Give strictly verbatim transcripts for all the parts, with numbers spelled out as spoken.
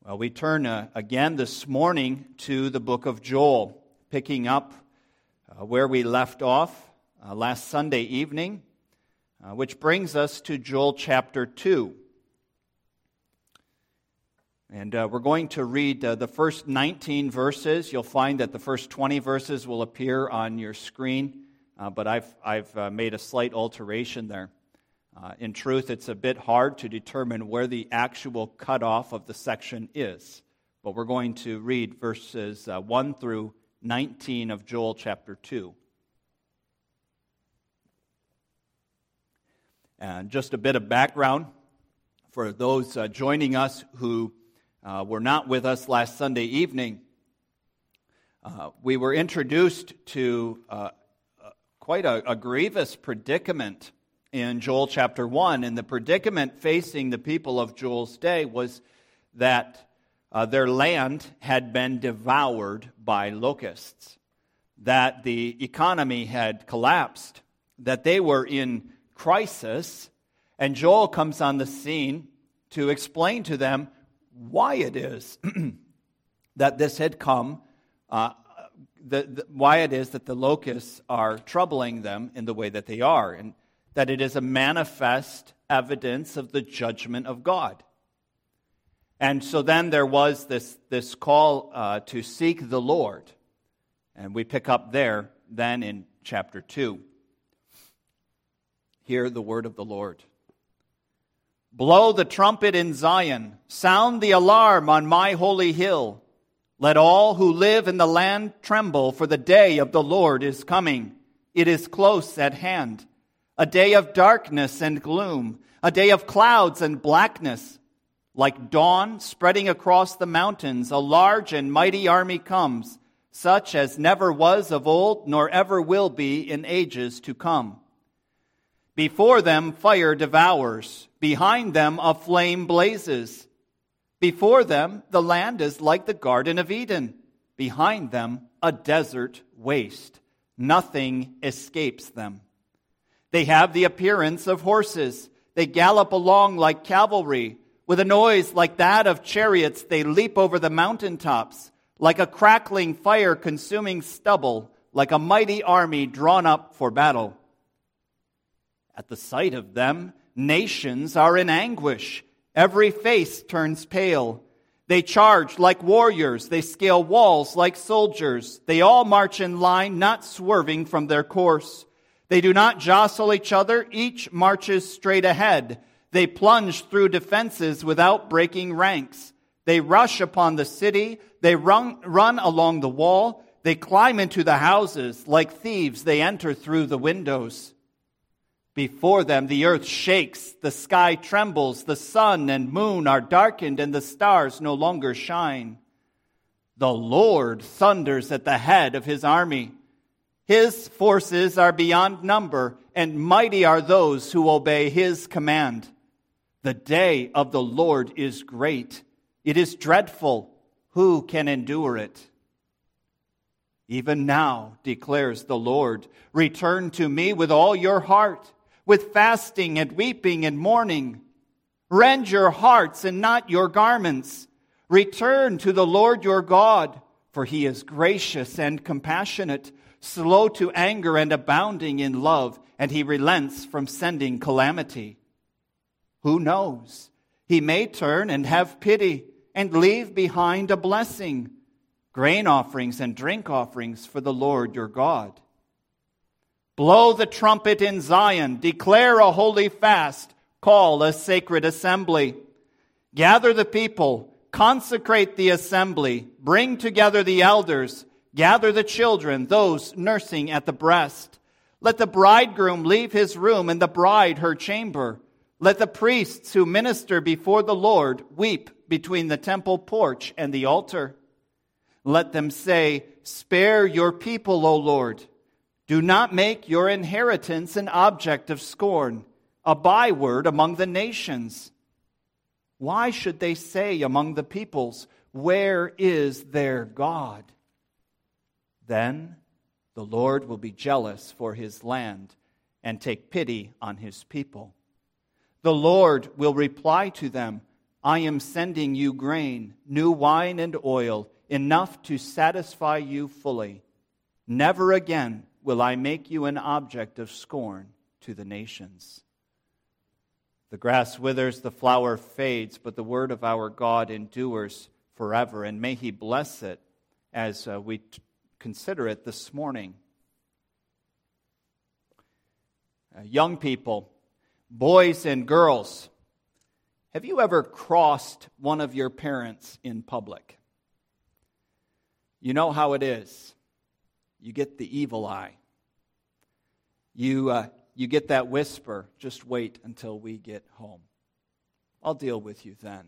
Well, we turn uh, again this morning to the book of Joel, picking up uh, where we left off uh, last Sunday evening, uh, which brings us to Joel chapter two. And uh, we're going to read uh, the first nineteen verses. You'll find that the first twenty verses will appear on your screen, uh, but I've, I've uh, made a slight alteration there. Uh, in truth, it's a bit hard to determine where the actual cutoff of the section is. But we're going to read verses uh, one through nineteen of Joel chapter two. And just a bit of background for those uh, joining us who uh, were not with us last Sunday evening. Uh, we were introduced to uh, uh, quite a, a grievous predicament in Joel chapter one, and the predicament facing the people of Joel's day was that uh, their land had been devoured by locusts, that the economy had collapsed, that they were in crisis, and Joel comes on the scene to explain to them why it is that this had come, uh, the, the, why it is that the locusts are troubling them in the way that they are, and that it is a manifest evidence of the judgment of God. And so then there was this, this call uh, to seek the Lord. And we pick up there then in chapter two. Hear the word of the Lord. Blow the trumpet in Zion, sound the alarm on my holy hill. Let all who live in the land tremble, for the day of the Lord is coming. It is close at hand. A day of darkness and gloom, a day of clouds and blackness. Like dawn spreading across the mountains, a large and mighty army comes, such as never was of old, nor ever will be in ages to come. Before them fire devours, behind them a flame blazes. Before them the land is like the Garden of Eden, behind them a desert waste. Nothing escapes them. They have the appearance of horses. They gallop along like cavalry. With a noise like that of chariots, they leap over the mountaintops. Like a crackling fire consuming stubble, like a mighty army drawn up for battle. At the sight of them, nations are in anguish. Every face turns pale. They charge like warriors. They scale walls like soldiers. They all march in line, not swerving from their course. They do not jostle each other. Each marches straight ahead. They plunge through defenses without breaking ranks. They rush upon the city. They run, run along the wall. They climb into the houses. Like thieves, they enter through the windows. Before them, the earth shakes. The sky trembles. The sun and moon are darkened, and the stars no longer shine. The Lord thunders at the head of his army. His forces are beyond number, and mighty are those who obey his command. The day of the Lord is great. It is dreadful. Who can endure it? Even now, declares the Lord, return to me with all your heart, with fasting and weeping and mourning. Rend your hearts and not your garments. Return to the Lord your God, for he is gracious and compassionate, slow to anger and abounding in love, and he relents from sending calamity. Who knows? He may turn and have pity and leave behind a blessing, grain offerings and drink offerings for the Lord your God. Blow the trumpet in Zion, declare a holy fast, call a sacred assembly. Gather the people, consecrate the assembly, bring together the elders, gather the children, those nursing at the breast. Let the bridegroom leave his room and the bride her chamber. Let the priests who minister before the Lord weep between the temple porch and the altar. Let them say, spare your people, O Lord. Do not make your inheritance an object of scorn, a byword among the nations. Why should they say among the peoples, where is their God? Then the Lord will be jealous for his land and take pity on his people. The Lord will reply to them, I am sending you grain, new wine and oil, enough to satisfy you fully. Never again will I make you an object of scorn to the nations. The grass withers, the flower fades, but the word of our God endures forever. And may He bless it as uh, we t- consider it this morning. Uh, young people, boys and girls, have you ever crossed one of your parents in public? You know how it is. You get the evil eye. You uh, you get that whisper, just wait until we get home. I'll deal with you then.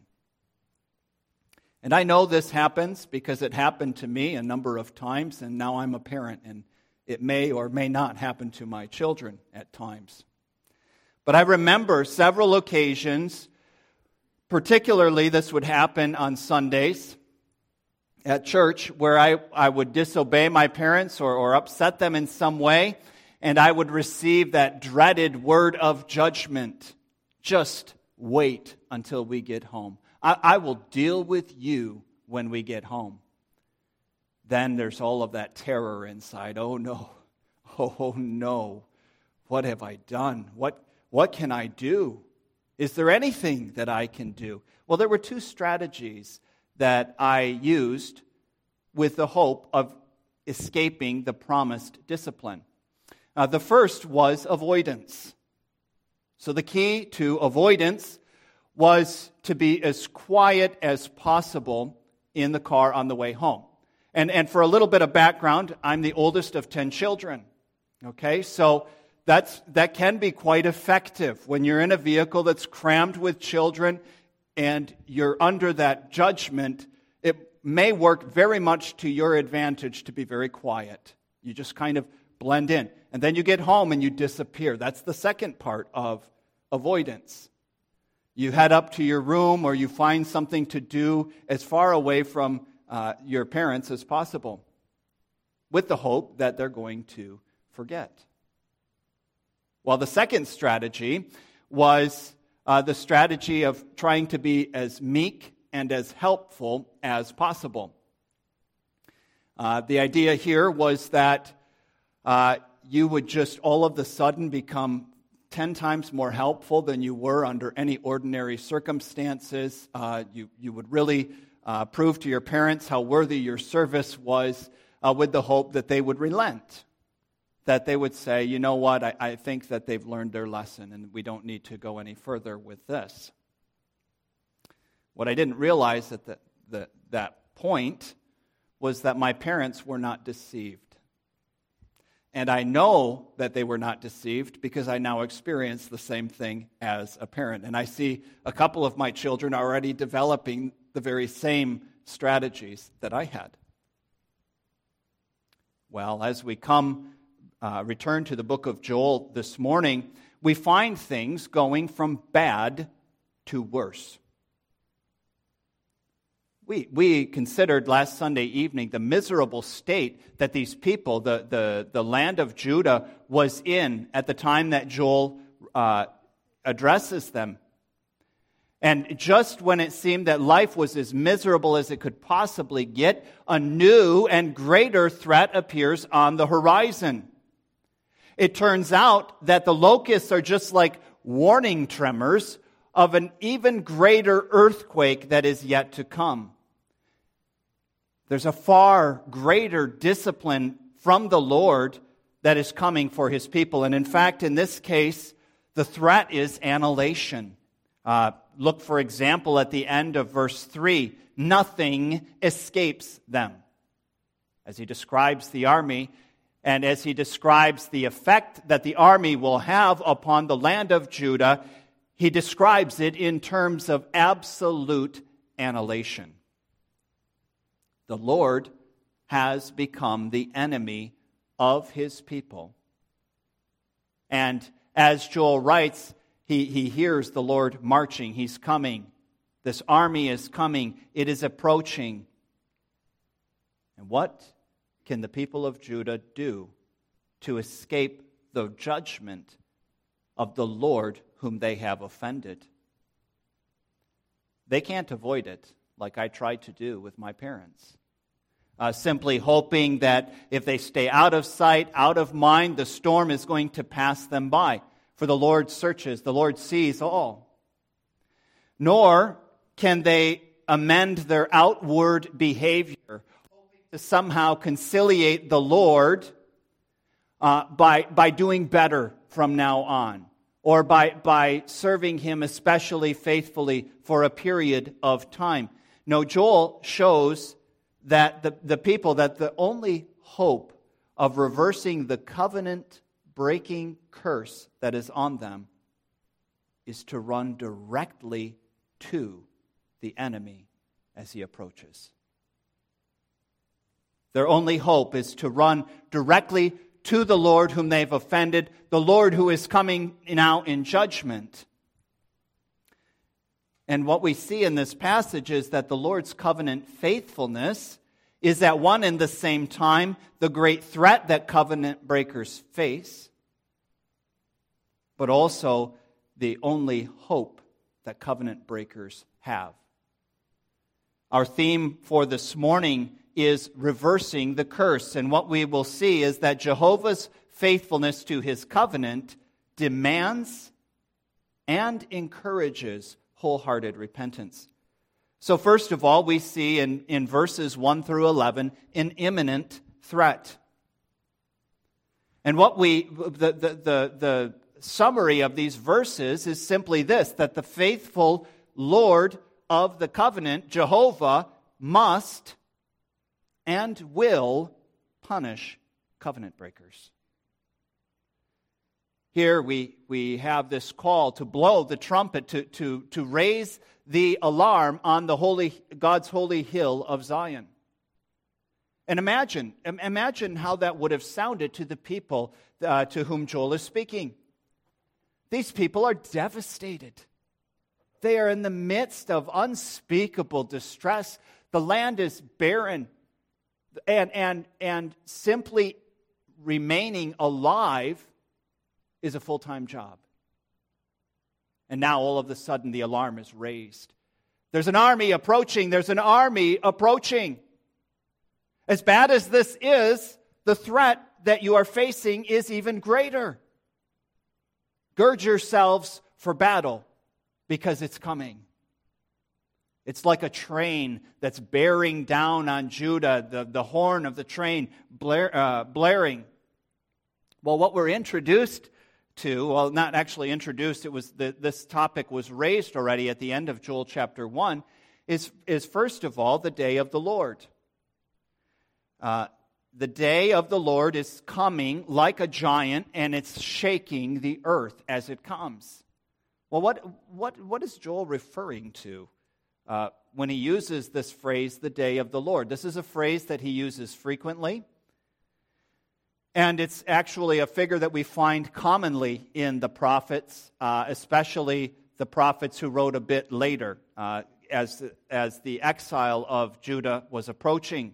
And I know this happens because it happened to me a number of times, and now I'm a parent, and it may or may not happen to my children at times. But I remember several occasions, particularly this would happen on Sundays at church, where I, I would disobey my parents or, or upset them in some way, and I would receive that dreaded word of judgment. Just wait until we get home. I, I will deal with you when we get home. Then there's all of that terror inside. Oh no, oh no, what have I done? What, what can I do? Is there anything that I can do? Well, there were two strategies that I used with the hope of escaping the promised discipline. Uh, the first was avoidance. So the key to avoidance was to be as quiet as possible in the car on the way home. And, and for a little bit of background, I'm the oldest of ten children. Okay, so that's that can be quite effective when you're in a vehicle that's crammed with children and you're under that judgment. It may work very much to your advantage to be very quiet. You just kind of blend in. And then you get home and you disappear. That's the second part of avoidance. You head up to your room or you find something to do as far away from uh, your parents as possible, with the hope that they're going to forget. Well, the second strategy was uh, the strategy of trying to be as meek and as helpful as possible. Uh, the idea here was that uh, you would just all of a sudden become ten times more helpful than you were under any ordinary circumstances. Uh, you, you would really uh, prove to your parents how worthy your service was, uh, with the hope that they would relent. That they would say, you know what, I, I think that they've learned their lesson and we don't need to go any further with this. What I didn't realize at the, the, that point was that my parents were not deceived. And I know that they were not deceived because I now experience the same thing as a parent. And I see a couple of my children already developing the very same strategies that I had. Well, as we come, uh, return to the book of Joel this morning, we find things going from bad to worse. We we considered last Sunday evening the miserable state that these people, the, the, the land of Judah, was in at the time that Joel uh, addresses them. And just when it seemed that life was as miserable as it could possibly get, a new and greater threat appears on the horizon. It turns out that the locusts are just like warning tremors of an even greater earthquake that is yet to come. There's a far greater discipline from the Lord that is coming for His people. And in fact, in this case, the threat is annihilation. Uh, look, for example, at the end of verse three. Nothing escapes them. As he describes the army, and as he describes the effect that the army will have upon the land of Judah, he describes it in terms of absolute annihilation. The Lord has become the enemy of His people. And as Joel writes, he, he hears the Lord marching. He's coming. This army is coming. It is approaching. And what can the people of Judah do to escape the judgment of the Lord whom they have offended? they can't avoid it like I tried to do with my parents. Uh, simply hoping that if they stay out of sight, out of mind, the storm is going to pass them by. For the Lord searches, the Lord sees all. Nor can they amend their outward behavior, hoping to somehow conciliate the Lord uh, by, by doing better from now on, or by, by serving Him especially faithfully for a period of time. No, Joel shows that the, the people, that the only hope of reversing the covenant-breaking curse that is on them is to run directly to the enemy as he approaches. Their only hope is to run directly to the Lord whom they've offended, the Lord who is coming now in judgment. And what we see in this passage is that the Lord's covenant faithfulness is at one and the same time the great threat that covenant breakers face, but also the only hope that covenant breakers have. Our theme for this morning is reversing the curse, and what we will see is that Jehovah's faithfulness to His covenant demands and encourages wholehearted repentance. So first of all, we see in, in verses one through eleven an imminent threat. And what we, the, the, the, the summary of these verses is simply this, that the faithful Lord of the covenant, Jehovah, must and will punish covenant breakers. Here we, we have this call to blow the trumpet, to, to, to raise the alarm on the holy God's holy hill of Zion. And imagine, imagine how that would have sounded to the people uh, to whom Joel is speaking. These people are devastated. They are in the midst of unspeakable distress. The land is barren. And, and, and simply remaining alive is a full-time job. And now all of a sudden the alarm is raised. There's an army approaching. There's an army approaching. As bad as this is, the threat that you are facing is even greater. Gird yourselves for battle because it's coming. It's like a train that's bearing down on Judah, the, the horn of the train blare, uh, blaring. Well, what we're introduced to, well, not actually introduced, it was the, this topic was raised already at the end of Joel chapter one, is, is first of all the day of the Lord. Uh, the day of the Lord is coming like a giant, and it's shaking the earth as it comes. Well, what what what is Joel referring to uh, when he uses this phrase, the day of the Lord? This is a phrase that he uses frequently. And it's actually a figure that we find commonly in the prophets, uh, especially the prophets who wrote a bit later, uh, as, as the exile of Judah was approaching.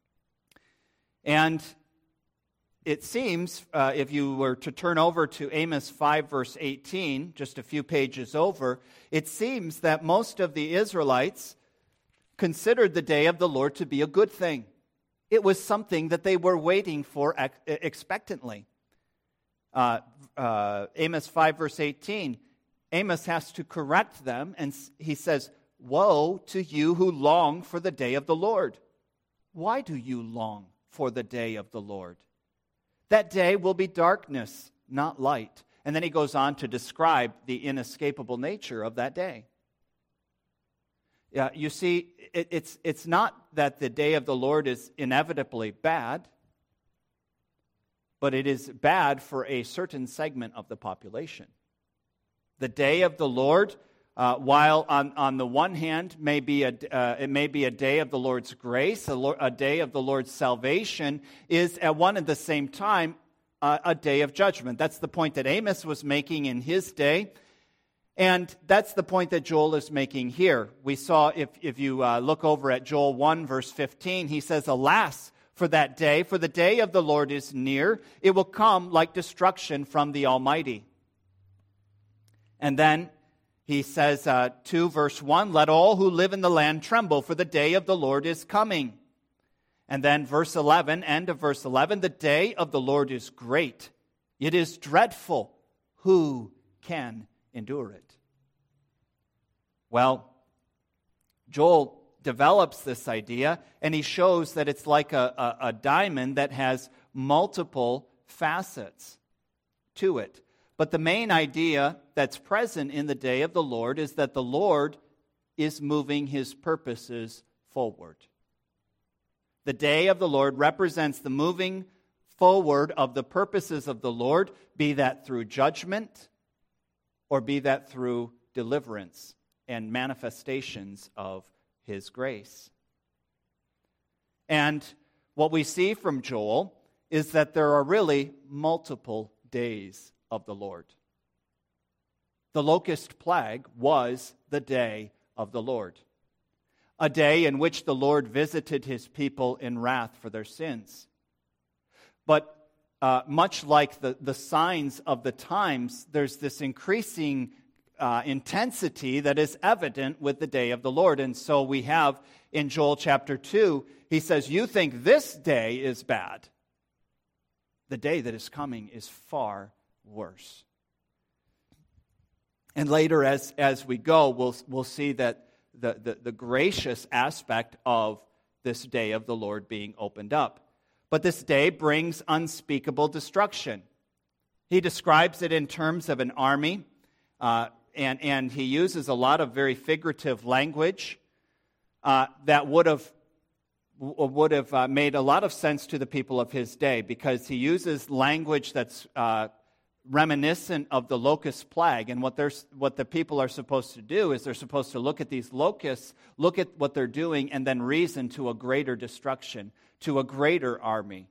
And it seems, uh, if you were to turn over to Amos five, verse eighteen, just a few pages over, it seems that most of the Israelites considered the day of the Lord to be a good thing. It was something that they were waiting for expectantly. Uh, uh, Amos five, verse eighteen, Amos has to correct them, and he says, "Woe to you who long for the day of the Lord." Why do you long for the day of the Lord? That day will be darkness, not light. And then he goes on to describe the inescapable nature of that day. Yeah, you see, it, it's, it's not that the day of the Lord is inevitably bad, but it is bad for a certain segment of the population. The day of the Lord, uh, while on, on the one hand may be a, uh, it may be a day of the Lord's grace, a, Lord, a day of the Lord's salvation, is at one and the same time uh, a day of judgment. That's the point that Amos was making in his day. And that's the point that Joel is making here. We saw, if, if you uh, look over at Joel one, verse fifteen, he says, "Alas, for that day, for the day of the Lord is near. It will come like destruction from the Almighty." And then He says, uh, two verse one, let all who live in the land tremble, for the day of the Lord is coming. And then verse eleven, end of verse eleven, the day of the Lord is great. It is dreadful. Who can endure it? Well, Joel develops this idea, and he shows that it's like a, a, a diamond that has multiple facets to it. But the main idea that's present in the day of the Lord is that the Lord is moving his purposes forward. The day of the Lord represents the moving forward of the purposes of the Lord, be that through judgment or be that through deliverance and manifestations of his grace. And what we see from Joel is that there are really multiple days of the Lord. The locust plague was the day of the Lord, a day in which the Lord visited his people in wrath for their sins. But uh, much like the, the signs of the times, there's this increasing uh, intensity that is evident with the day of the Lord. And so we have in Joel chapter two, he says, you think this day is bad. The day that is coming is far worse. And later, as, as we go, we'll, we'll see that the, the, the gracious aspect of this day of the Lord being opened up. But this day brings unspeakable destruction. He describes it in terms of an army, uh, and, and he uses a lot of very figurative language uh, that would have would have uh, made a lot of sense to the people of his day, because he uses language that's uh, reminiscent of the locust plague. And what they're, what the people are supposed to do is they're supposed to look at these locusts, look at what they're doing, and then reason to a greater destruction, to a greater army.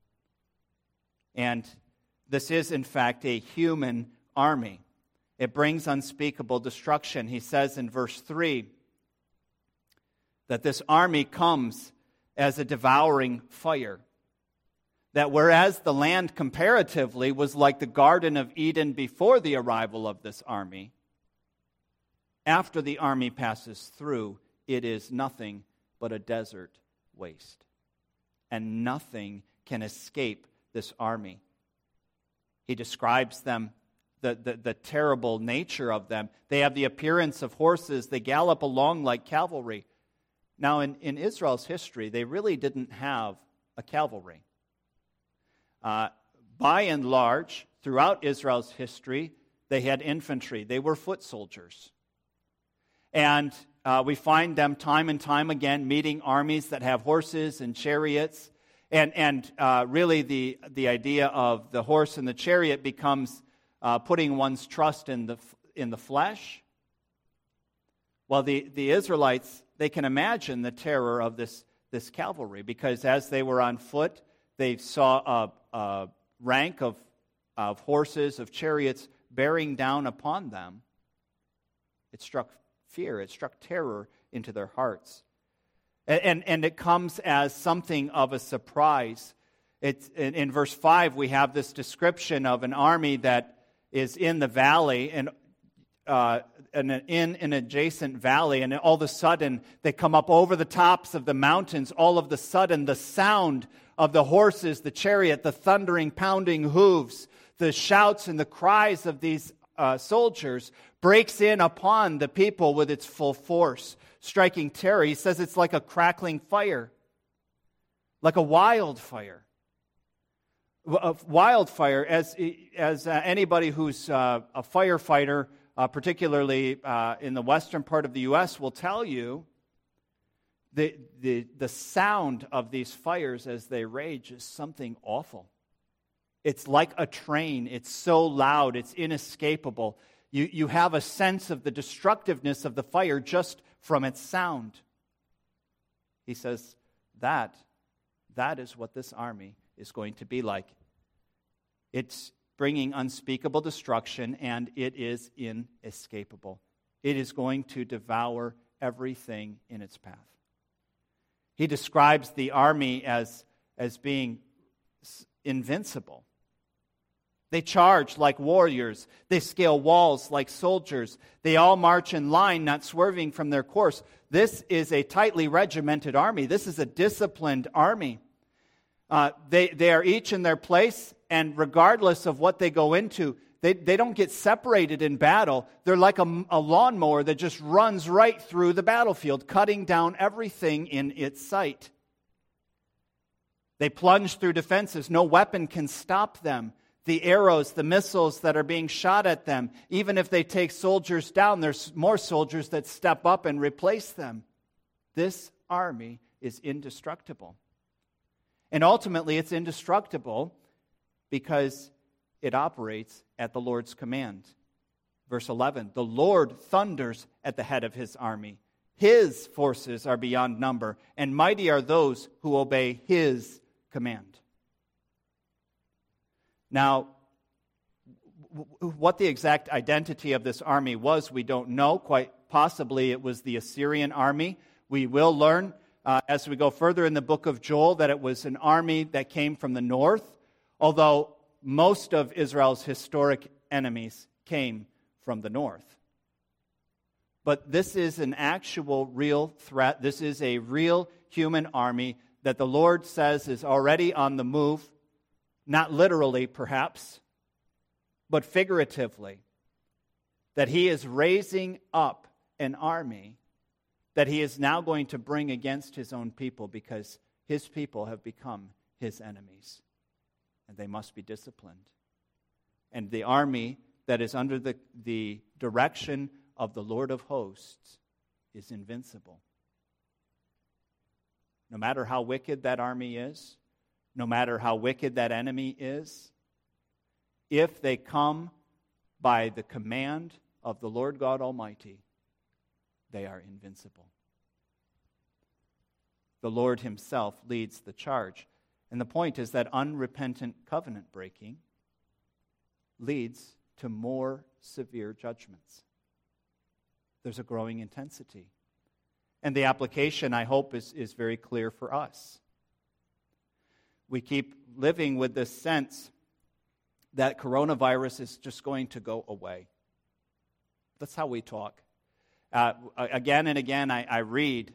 And this is, in fact, a human army. It brings unspeakable destruction. He says in verse three that this army comes as a devouring fire. That whereas the land comparatively was like the Garden of Eden before the arrival of this army, after the army passes through, it is nothing but a desert waste. And nothing can escape this army. He describes them, the, the, the terrible nature of them. They have the appearance of horses. They gallop along like cavalry. Now, in, in Israel's history, they really didn't have a cavalry. Uh, by and large, throughout Israel's history, they had infantry. They were foot soldiers. And uh, we find them time and time again meeting armies that have horses and chariots. And, and uh, really the, the idea of the horse and the chariot becomes uh, putting one's trust in the, in the flesh. Well, the, the Israelites, they can imagine the terror of this, this cavalry, because as they were on foot, they saw a, a rank of, of horses, of chariots bearing down upon them. It struck fear, it struck terror into their hearts. And, and, and it comes as something of a surprise. It's, in, in verse five, we have this description of an army that is in the valley, and uh, in, in an adjacent valley, and all of a sudden they come up over the tops of the mountains. All of the sudden the sound of the horses, the chariot, the thundering, pounding hooves, the shouts and the cries of these uh, soldiers breaks in upon the people with its full force, striking terror. He says it's like a crackling fire, like a wildfire. A wildfire, as, as uh, anybody who's uh, a firefighter, uh, particularly uh, in the western part of the U S, will tell you, The, the, the sound of these fires as they rage is something awful. It's like a train. It's so loud. It's inescapable. You, you have a sense of the destructiveness of the fire just from its sound. He says that, that is what this army is going to be like. It's bringing unspeakable destruction, and it is inescapable. It is going to devour everything in its path. He describes the army as, as being invincible. They charge like warriors. They scale walls like soldiers. They all march in line, not swerving from their course. This is a tightly regimented army. This is a disciplined army. Uh, they, they are each in their place, and regardless of what they go into, they, they don't get separated in battle. They're like a, a lawnmower that just runs right through the battlefield, cutting down everything in its sight. They plunge through defenses. No weapon can stop them. The arrows, the missiles that are being shot at them, even if they take soldiers down, there's more soldiers that step up and replace them. This army is indestructible. And ultimately, it's indestructible because it operates at the Lord's command. Verse eleven, the Lord thunders at the head of his army. His forces are beyond number, and mighty are those who obey his command. Now, what the exact identity of this army was, we don't know. Quite possibly it was the Assyrian army. We will learn uh, as we go further in the book of Joel that it was an army that came from the north, although most of Israel's historic enemies came from the north. But this is an actual real threat. This is a real human army that the Lord says is already on the move. Not literally, perhaps, but figuratively, that he is raising up an army that he is now going to bring against his own people because his people have become his enemies, and they must be disciplined. And the army that is under the, the direction of the Lord of hosts is invincible. No matter how wicked that army is, no matter how wicked that enemy is, if they come by the command of the Lord God Almighty, they are invincible. The Lord himself leads the charge. And the point is that unrepentant covenant breaking leads to more severe judgments. There's a growing intensity. And the application, I hope, is, is very clear for us. We keep living with this sense that coronavirus is just going to go away. That's how we talk. Uh, again and again, I, I read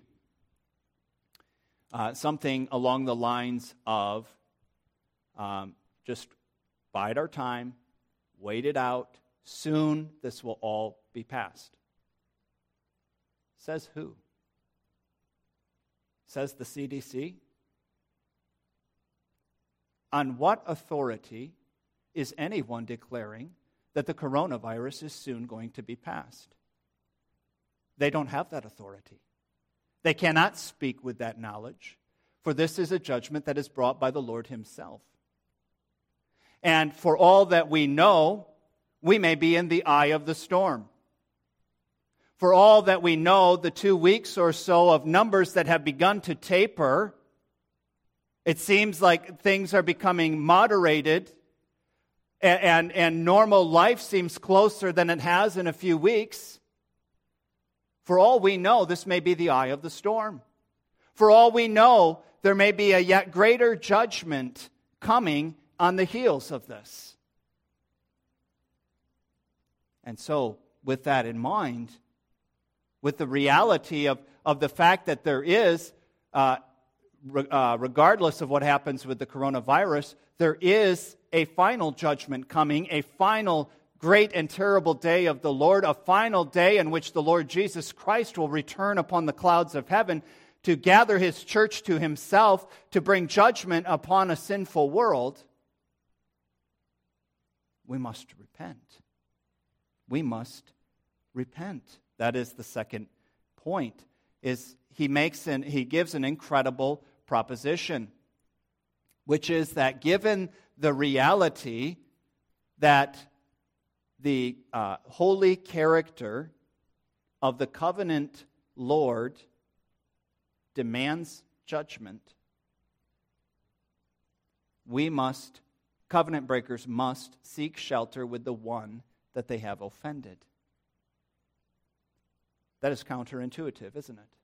uh, something along the lines of um, just bide our time, wait it out, soon this will all be past. Says who? Says the C D C? On what authority is anyone declaring that the coronavirus is soon going to be passed? They don't have that authority. They cannot speak with that knowledge, for this is a judgment that is brought by the Lord himself. And for all that we know, we may be in the eye of the storm. For all that we know, the two weeks or so of numbers that have begun to taper, it seems like things are becoming moderated, and, and, and normal life seems closer than it has in a few weeks. For all we know, this may be the eye of the storm. For all we know, there may be a yet greater judgment coming on the heels of this. And so, with that in mind, with the reality of, of the fact that there is, uh, re- uh, regardless of what happens with the coronavirus, there is a final judgment coming, a final great and terrible day of the Lord, a final day in which the Lord Jesus Christ will return upon the clouds of heaven to gather his church to himself, to bring judgment upon a sinful world. We must repent. We must repent. That is the second point. Is he makes an he gives an incredible proposition, which is that given the reality that the uh, holy character of the covenant Lord demands judgment, we must, covenant breakers must seek shelter with the one that they have offended. That is counterintuitive, isn't it?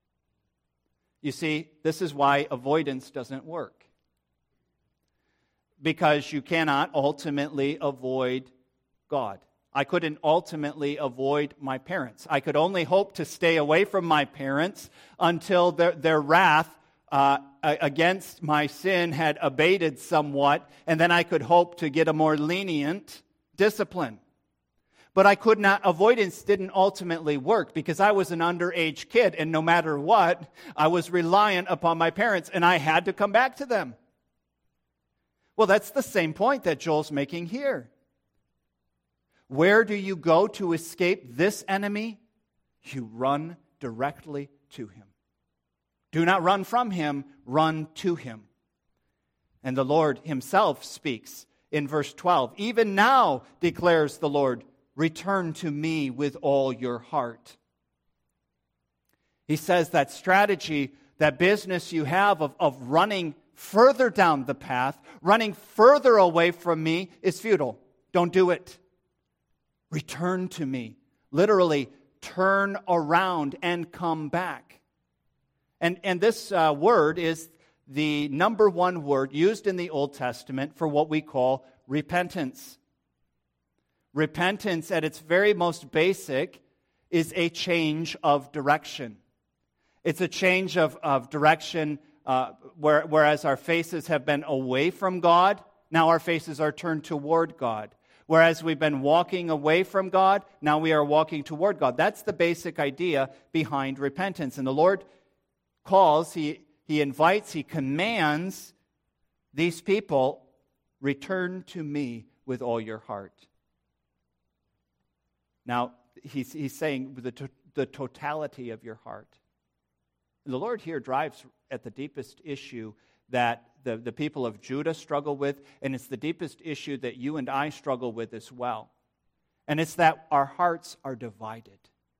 You see, this is why avoidance doesn't work. because you cannot ultimately avoid God. I couldn't ultimately avoid my parents. I could only hope to stay away from my parents until their, their wrath uh, against my sin had abated somewhat, and then I could hope to get a more lenient discipline. But I could not, avoidance didn't ultimately work because I was an underage kid, and no matter what, I was reliant upon my parents, and I had to come back to them. Well, that's the same point that Joel's making here. Where do you go to escape this enemy? You run directly to him. Do not run from him, run to him. And the Lord himself speaks in verse twelve. Even now, declares the Lord, return to me with all your heart. He says that strategy, that business you have of, of running further down the path, running further away from me is futile. Don't do it. Return to me. Literally, turn around and come back. And, and this uh, word is the number one word used in the Old Testament for what we call repentance. Repentance, at its very most basic, is a change of direction. It's a change of, of direction uh, where, whereas our faces have been away from God, now our faces are turned toward God. Whereas we've been walking away from God, now we are walking toward God. That's the basic idea behind repentance. And the Lord calls, He, he invites, He commands these people, return to me with all your heart. Now, he's, he's saying the, to, the totality of your heart. And the Lord here drives at the deepest issue that the, the people of Judah struggle with, and it's the deepest issue that you and I struggle with as well. And it's that our hearts are divided.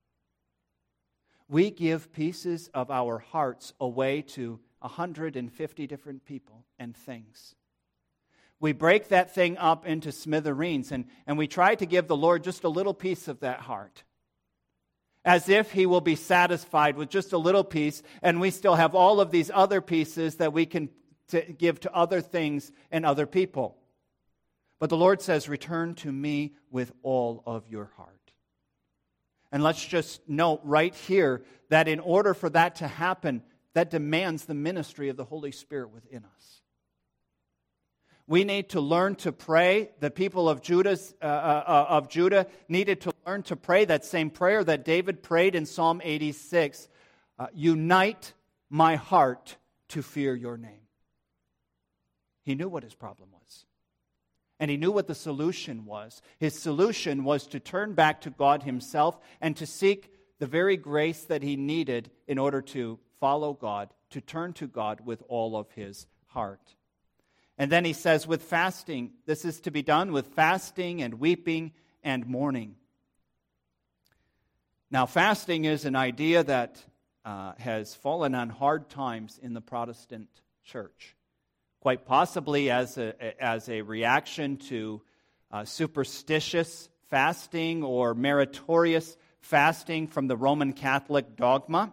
We give pieces of our hearts away to one hundred fifty different people and things. We break that thing up into smithereens, and, and we try to give the Lord just a little piece of that heart, as if He will be satisfied with just a little piece, and we still have all of these other pieces that we can to give to other things and other people. But the Lord says, return to me with all of your heart. And let's just note right here that in order for that to happen, that demands the ministry of the Holy Spirit within us. We need to learn to pray. The people of Judah's, uh, uh, of Judah needed to learn to pray that same prayer that David prayed in Psalm eighty-six. Uh, Unite my heart to fear your name. He knew what his problem was. And he knew what the solution was. His solution was to turn back to God himself and to seek the very grace that he needed in order to follow God, to turn to God with all of his heart. And then he says, with fasting, this is to be done with fasting and weeping and mourning. Now, fasting is an idea that uh, has fallen on hard times in the Protestant church. Quite possibly as a, as a reaction to uh, superstitious fasting or meritorious fasting from the Roman Catholic dogma.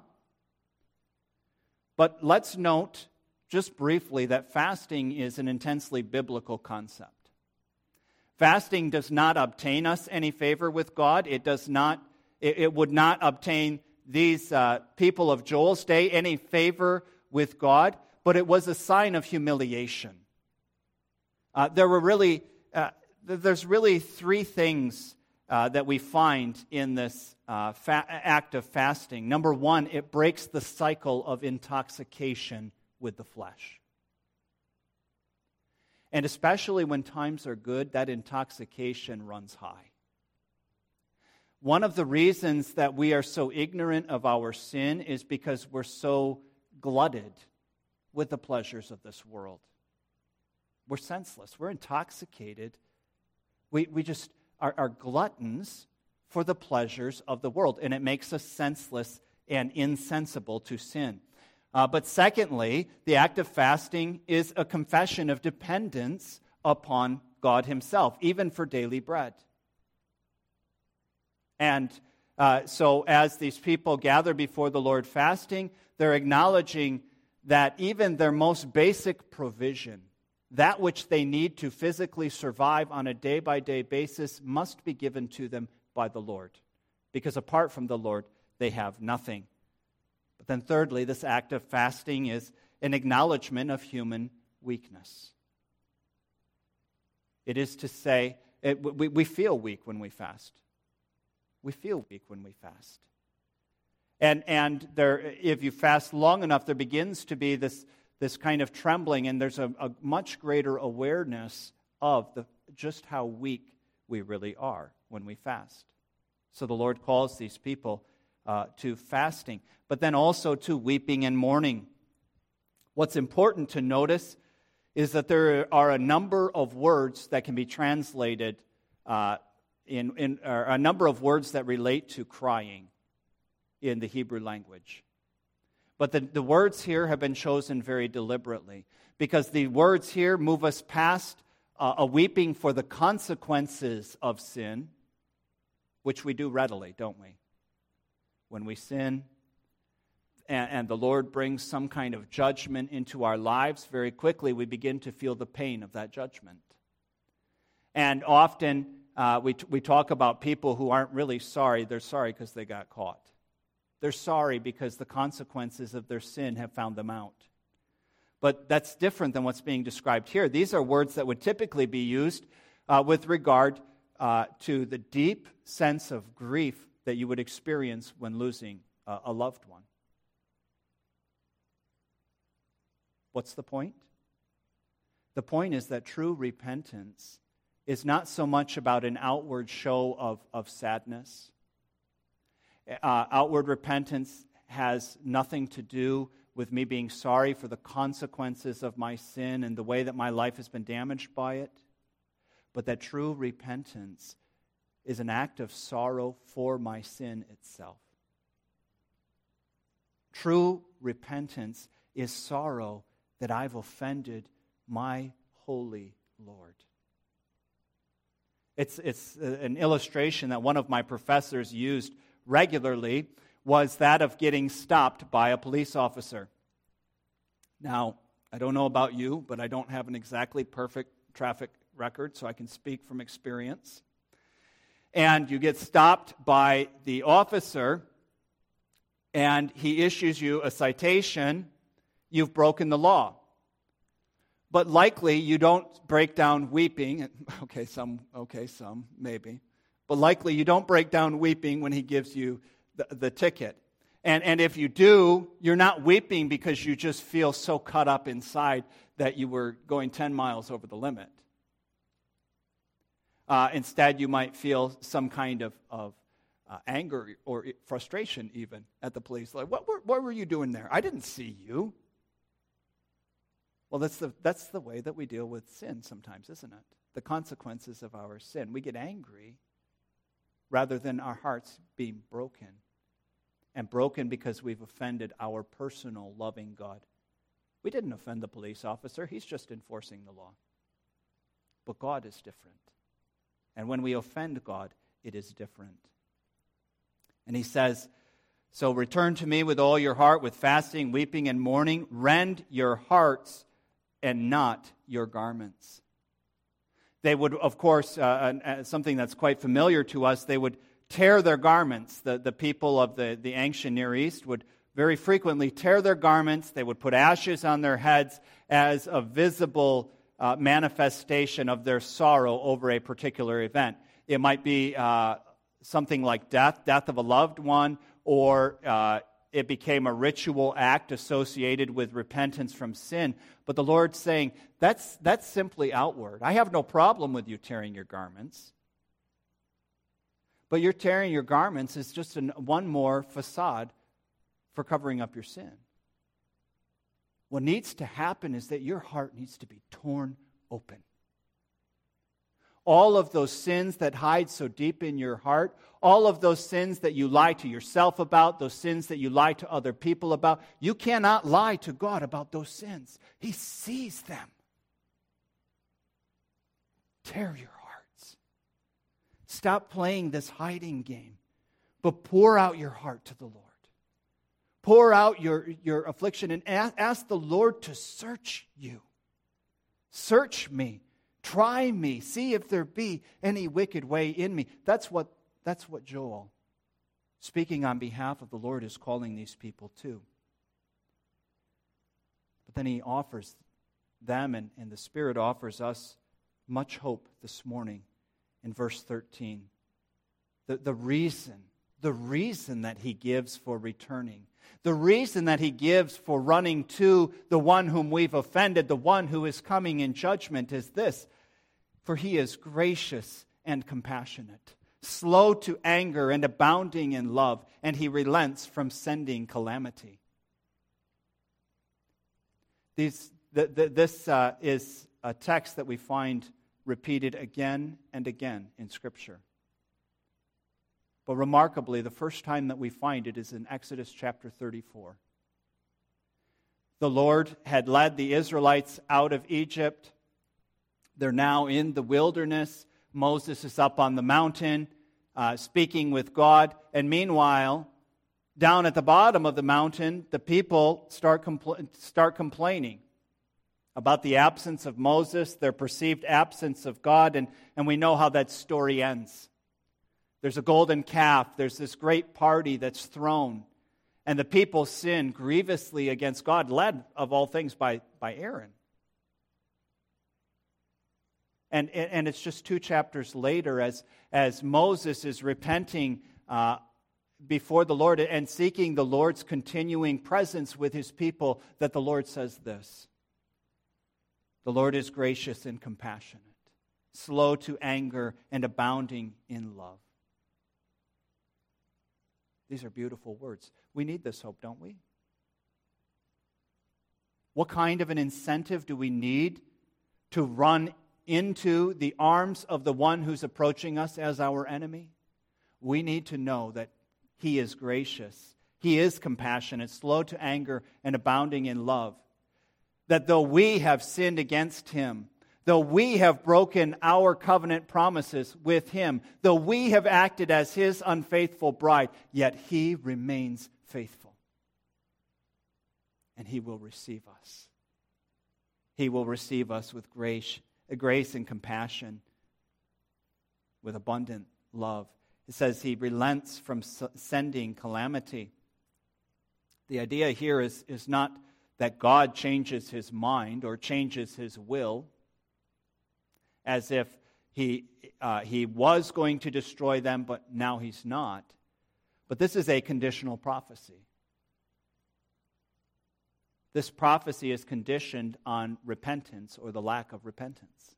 But let's note just briefly that fasting is an intensely biblical concept. Fasting does not obtain us any favor with God. It does not. It, it would not obtain these uh, people of Joel's day any favor with God. But it was a sign of humiliation. Uh, there were really, uh, there's really three things uh, that we find in this uh, fa- act of fasting. Number one, it breaks the cycle of intoxication with the flesh. And especially when times are good, that intoxication runs high. One of the reasons that we are so ignorant of our sin is because we're so glutted with the pleasures of this world. We're senseless. We're intoxicated. We, we just are, are gluttons for the pleasures of the world, and it makes us senseless and insensible to sin. Uh, but secondly, the act of fasting is a confession of dependence upon God himself, even for daily bread. And uh, so as these people gather before the Lord fasting, they're acknowledging that even their most basic provision, that which they need to physically survive on a day-by-day basis must be given to them by the Lord, because apart from the Lord, they have nothing. But then thirdly, this act of fasting is an acknowledgement of human weakness. It is to say, it, we, we feel weak when we fast. We feel weak when we fast. And and there, if you fast long enough, there begins to be this, this kind of trembling, and there's a, a much greater awareness of the, just how weak we really are when we fast. So the Lord calls these people uh, to fasting, but then also to weeping and mourning. What's important to notice is that there are a number of words that can be translated uh, in, in or a number of words that relate to crying in the Hebrew language. But the, the words here have been chosen very deliberately, because the words here move us past uh, a weeping for the consequences of sin, which we do readily, don't we? When we sin and, and the Lord brings some kind of judgment into our lives, very quickly we begin to feel the pain of that judgment. And often uh, we, we talk about people who aren't really sorry. They're sorry because they got caught. They're sorry because the consequences of their sin have found them out. But that's different than what's being described here. These are words that would typically be used uh, with regard uh, to the deep sense of grief that you would experience when losing uh, a loved one. What's the point? The point is that true repentance is not so much about an outward show of, of sadness. Uh, outward repentance has nothing to do with me being sorry for the consequences of my sin and the way that my life has been damaged by it, but that true repentance is an act of sorrow for my sin itself. True repentance is sorrow that I've offended my holy Lord. It's, it's an illustration that one of my professors used regularly was that of getting stopped by a police officer. Now, I don't know about you, but I don't have an exactly perfect traffic record, so I can speak from experience. And you get stopped by the officer, and he issues you a citation. You've broken the law. But likely you don't break down weeping. Okay, some, okay, some, maybe. But likely you don't break down weeping when he gives you the, the ticket. And, and if you do, you're not weeping because you just feel so cut up inside that you were going ten miles over the limit. Uh, instead, you might feel some kind of, of uh, anger or frustration even at the police. Like, what were, what were you doing there? I didn't see you. Well, that's the, that's the way that we deal with sin sometimes, isn't it? The consequences of our sin. We get angry rather than our hearts being broken. And broken because we've offended our personal loving God. We didn't offend the police officer. He's just enforcing the law. But God is different. And when we offend God, it is different. And he says, so return to me with all your heart, with fasting, weeping, and mourning. Rend your hearts and not your garments. They would, of course, uh, uh, something that's quite familiar to us, they would tear their garments. The, the people of the, the ancient Near East would very frequently tear their garments. They would put ashes on their heads as a visible uh, manifestation of their sorrow over a particular event. It might be uh, something like death, death of a loved one, or uh, it became a ritual act associated with repentance from sin. But the Lord's saying, that's, that's simply outward. I have no problem with you tearing your garments. But your tearing your garments is just an, one more facade for covering up your sin. What needs to happen is that your heart needs to be torn open. All of those sins that hide so deep in your heart, all of those sins that you lie to yourself about, those sins that you lie to other people about, you cannot lie to God about those sins. He sees them. Tear your hearts. Stop playing this hiding game, but pour out your heart to the Lord. Pour out your, your affliction and ask, ask the Lord to search you. Search me, try me, see if there be any wicked way in me. That's what, that's what Joel, speaking on behalf of the Lord, is calling these people to. But then he offers them, and, and the Spirit offers us much hope this morning in verse thirteen. The, the reason, the reason that he gives for returning, the reason that he gives for running to the one whom we've offended, the one who is coming in judgment, is this: for he is gracious and compassionate, slow to anger and abounding in love, and he relents from sending calamity. These, the, the, this uh, is a text that we find repeated again and again in Scripture. But remarkably, the first time that we find it is in Exodus chapter thirty-four. The Lord had led the Israelites out of Egypt. They're now in the wilderness. Moses is up on the mountain uh, speaking with God. And meanwhile, down at the bottom of the mountain, the people start, compl- start complaining about the absence of Moses, their perceived absence of God. And, and we know how that story ends. There's a golden calf. There's this great party that's thrown. And the people sin grievously against God, led of all things by, by Aaron. And, and it's just two chapters later as, as Moses is repenting uh, before the Lord and seeking the Lord's continuing presence with his people that the Lord says this: the Lord is gracious and compassionate, slow to anger and abounding in love. These are beautiful words. We need this hope, don't we? What kind of an incentive do we need to run into the arms of the one who's approaching us as our enemy? We need to know that he is gracious, he is compassionate, slow to anger, and abounding in love. That though we have sinned against him, though we have broken our covenant promises with him, though we have acted as his unfaithful bride, yet he remains faithful. And he will receive us. He will receive us with grace, grace and compassion, with abundant love. It says he relents from sending calamity. The idea here is, is not that God changes his mind or changes his will, as if he uh, he was going to destroy them, but now he's not. But this is a conditional prophecy. This prophecy is conditioned on repentance or the lack of repentance.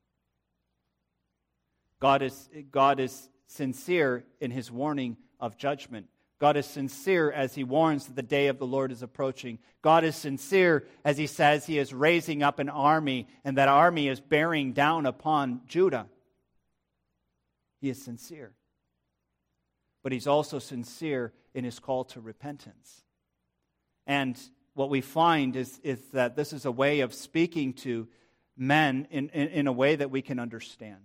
God is, God is sincere in his warning of judgment. God is sincere as he warns that the day of the Lord is approaching. God is sincere as he says he is raising up an army, and that army is bearing down upon Judah. He is sincere. But he's also sincere in his call to repentance. And what we find is, is that this is a way of speaking to men in, in, in a way that we can understand.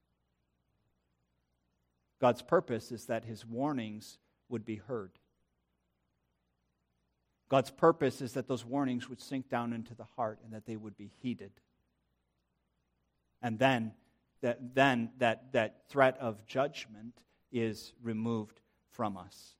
God's purpose is that his warnings would be heard. God's purpose is that those warnings would sink down into the heart and that they would be heeded. And then that, then that, that threat of judgment is removed from us.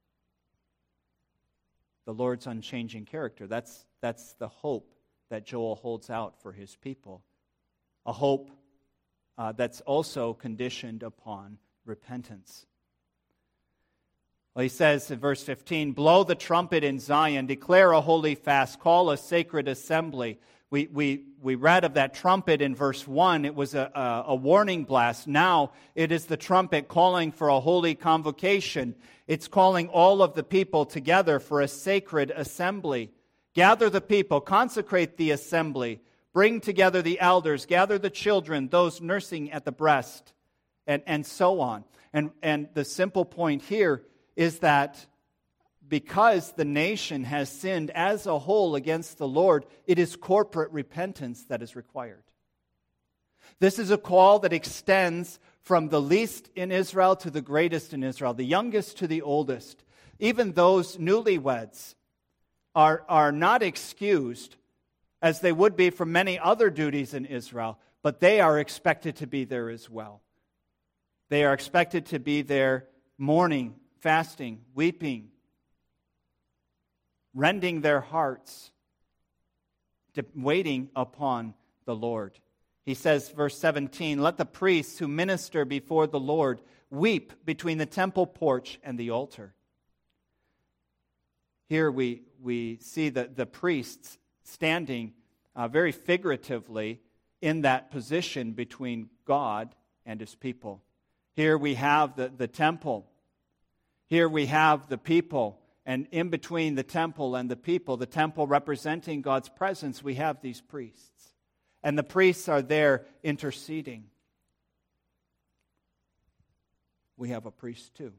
The Lord's unchanging character, that's, that's the hope that Joel holds out for his people. A hope uh, that's also conditioned upon repentance. Well, he says in verse fifteen, blow the trumpet in Zion, declare a holy fast, call a sacred assembly. We we we read of that trumpet in verse one. It was a, a, a warning blast. Now it is the trumpet calling for a holy convocation. It's calling all of the people together for a sacred assembly. Gather the people, consecrate the assembly, bring together the elders, gather the children, those nursing at the breast, and, and so on. And, and the simple point here is that because the nation has sinned as a whole against the Lord, it is corporate repentance that is required. This is a call that extends from the least in Israel to the greatest in Israel, the youngest to the oldest. Even those newlyweds are, are not excused, as they would be from many other duties in Israel, but they are expected to be there as well. They are expected to be there mourning, fasting, weeping, rending their hearts, waiting upon the Lord. He says, verse seventeen, let the priests who minister before the Lord weep between the temple porch and the altar. Here we, we see the, the priests standing uh, very figuratively in that position between God and His people. Here we have the, the temple. Here we have the people. And in between the temple and the people, the temple representing God's presence, we have these priests. And the priests are there interceding. We have a priest too.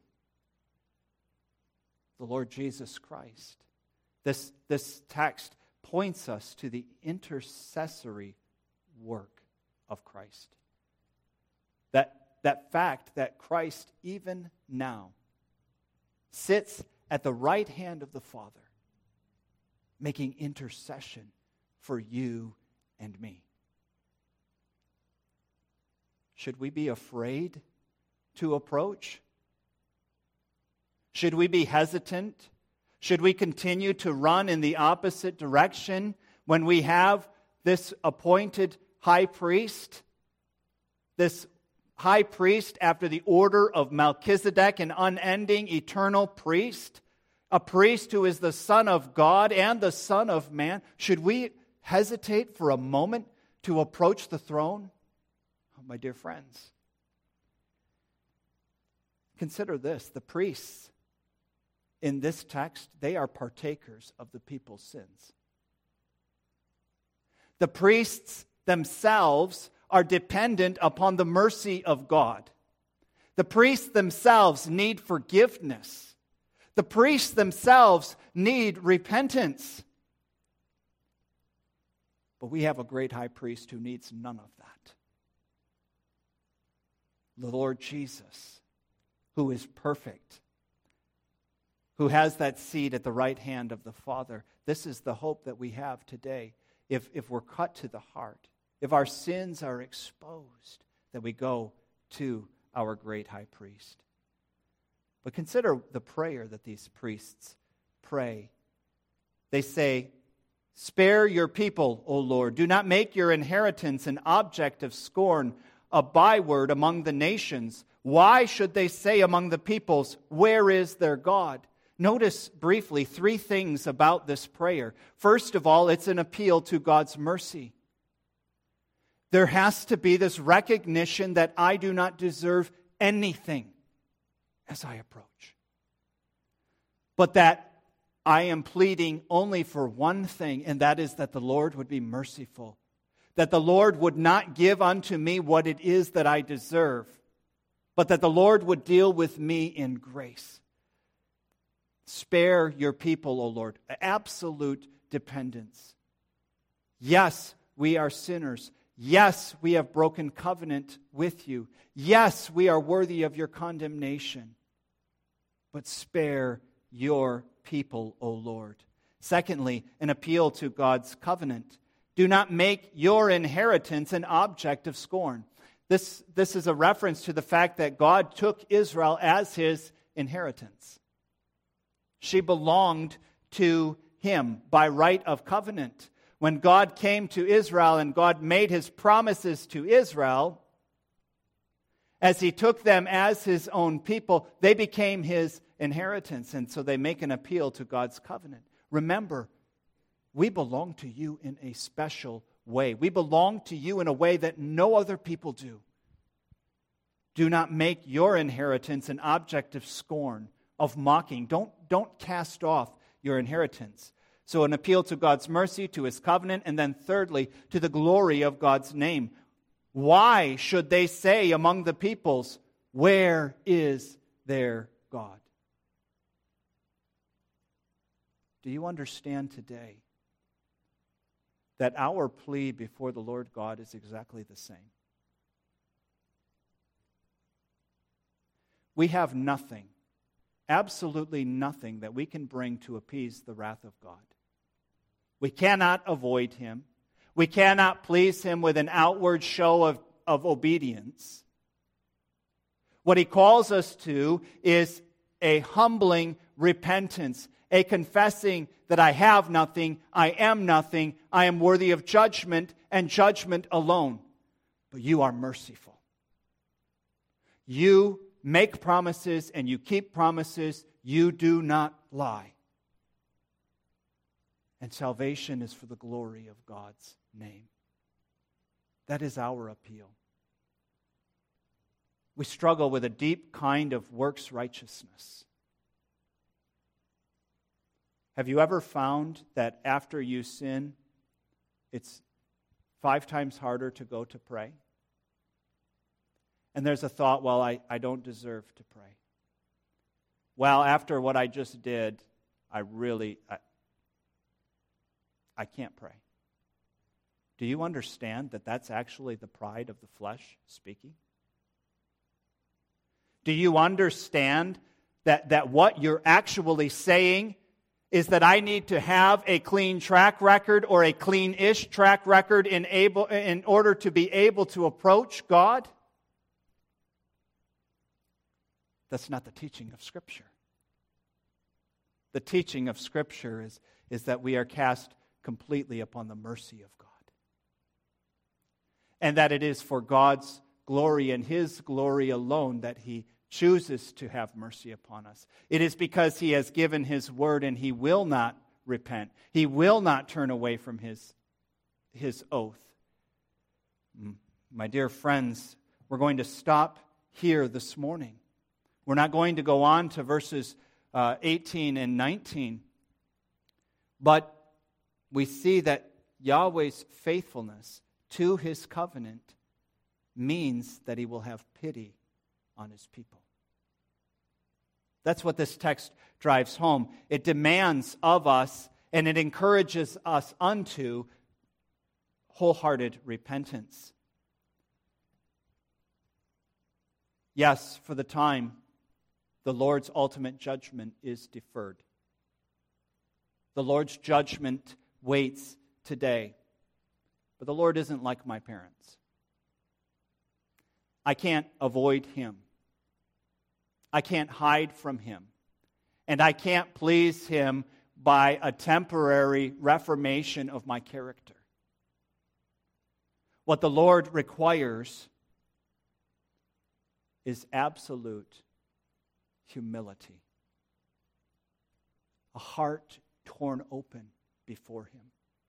The Lord Jesus Christ. This, this text points us to the intercessory work of Christ. That, that fact that Christ even now sits at the right hand of the Father, making intercession for you and me. Should we be afraid to approach? Should we be hesitant? Should we continue to run in the opposite direction when we have this appointed high priest? This high priest after the order of Melchizedek, an unending, eternal priest, a priest who is the Son of God and the Son of Man. Should we hesitate for a moment to approach the throne? Oh, my dear friends, consider this. The priests in this text, they are partakers of the people's sins. The priests themselves are dependent upon the mercy of God. The priests themselves need forgiveness. The priests themselves need repentance. But we have a great high priest who needs none of that. The Lord Jesus, who is perfect, who has that seat at the right hand of the Father. This is the hope that we have today. If, if we're cut to the heart, if our sins are exposed, that we go to our great high priest. But consider the prayer that these priests pray. They say, spare your people, O Lord. Do not make your inheritance an object of scorn, a byword among the nations. Why should they say among the peoples, where is their God? Notice briefly three things about this prayer. First of all, it's an appeal to God's mercy. There has to be this recognition that I do not deserve anything as I approach. But that I am pleading only for one thing, and that is that the Lord would be merciful. That the Lord would not give unto me what it is that I deserve, but that the Lord would deal with me in grace. Spare your people, O Lord. Absolute dependence. Yes, we are sinners. Yes, we have broken covenant with you. Yes, we are worthy of your condemnation. But spare your people, O Lord. Secondly, an appeal to God's covenant. Do not make your inheritance an object of scorn. This, this is a reference to the fact that God took Israel as His inheritance. She belonged to Him by right of covenant. When God came to Israel and God made His promises to Israel, as He took them as His own people, they became His inheritance. And so they make an appeal to God's covenant. Remember, we belong to you in a special way. We belong to you in a way that no other people do. Do not make your inheritance an object of scorn, of mocking. Don't, don't cast off your inheritance. So an appeal to God's mercy, to His covenant, and then thirdly, to the glory of God's name. Why should they say among the peoples, where is their God? Do you understand today that our plea before the Lord God is exactly the same? We have nothing, absolutely nothing that we can bring to appease the wrath of God. We cannot avoid Him. We cannot please Him with an outward show of, of obedience. What He calls us to is a humbling repentance, a confessing that I have nothing, I am nothing, I am worthy of judgment and judgment alone. But you are merciful. You make promises and you keep promises. You do not lie. And salvation is for the glory of God's name. That is our appeal. We struggle with a deep kind of works righteousness. Have you ever found that after you sin, it's five times harder to go to pray? And there's a thought, well, I, I don't deserve to pray. Well, after what I just did, I really, I, I can't pray. Do you understand that that's actually the pride of the flesh speaking? Do you understand that, that what you're actually saying is that I need to have a clean track record or a clean-ish track record in, able, in order to be able to approach God? That's not the teaching of Scripture. The teaching of Scripture is, is that we are cast completely upon the mercy of God. And that it is for God's glory and His glory alone that He chooses to have mercy upon us. It is because He has given His word and He will not repent. He will not turn away from His, his oath. My dear friends, we're going to stop here this morning. We're not going to go on to verses uh, eighteen and nineteen. But we see that Yahweh's faithfulness to His covenant means that He will have pity on His people. That's what this text drives home. It demands of us and it encourages us unto wholehearted repentance. Yes, for the time, the Lord's ultimate judgment is deferred. The Lord's judgment waits today. But the Lord isn't like my parents. I can't avoid Him. I can't hide from Him. And I can't please Him by a temporary reformation of my character. What the Lord requires is absolute humility. A heart torn open before Him.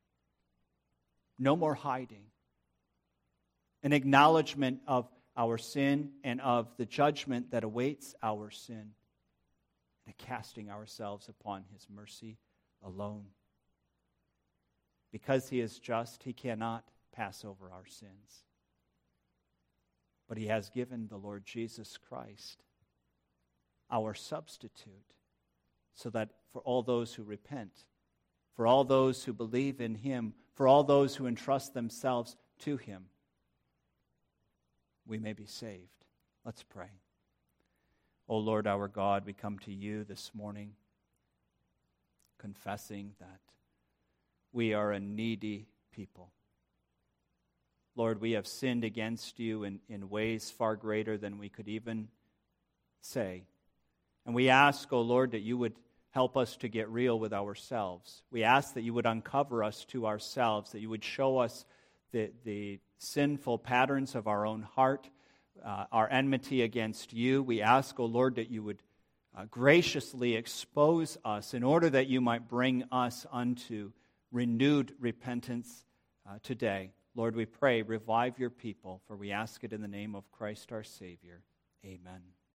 No more hiding. An acknowledgement of our sin and of the judgment that awaits our sin, and a casting ourselves upon His mercy alone. Because He is just, He cannot pass over our sins. But He has given the Lord Jesus Christ, our substitute, so that for all those who repent, for all those who believe in Him, for all those who entrust themselves to Him, we may be saved. Let's pray. O Lord our God, we come to You this morning confessing that we are a needy people. Lord, we have sinned against You in, in ways far greater than we could even say. And we ask, O Lord, that You would help us to get real with ourselves. We ask that You would uncover us to ourselves, that You would show us the, the sinful patterns of our own heart, uh, our enmity against You. We ask, O Lord, that You would uh, graciously expose us in order that You might bring us unto renewed repentance uh, today. Lord, we pray, revive Your people, for we ask it in the name of Christ our Savior. Amen.